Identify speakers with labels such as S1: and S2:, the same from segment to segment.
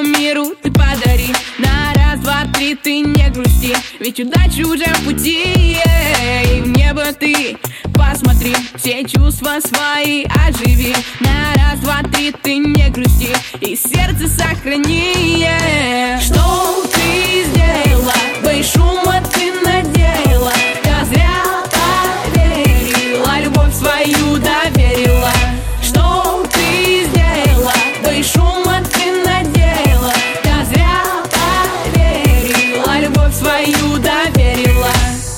S1: миру ты подари. На раз, два, три ты не грусти, ведь удача уже в пути. И в небо ты посмотри, все чувства свои оживи. На раз, два, три ты не грусти, и сердце сохрани. Что ты сделала? Без шума ты надела. Я зря поверила, любовь свою доверила. Что ты сделала? Без шума ты надела. Я зря поверила, любовь свою доверила.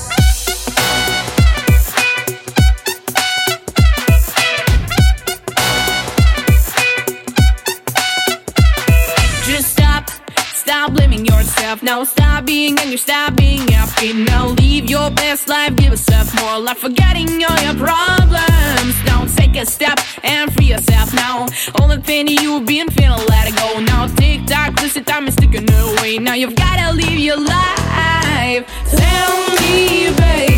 S1: Just stop blaming yourself. Now stop being angry, stop being happy. Now live your best life, give yourself more life, forgetting all your problems. Now take a step and free yourself. Now all the pain you've been feeling, let it go. Now tick tock, this is time is ticking away. Now you've gotta live your life. Tell me, baby,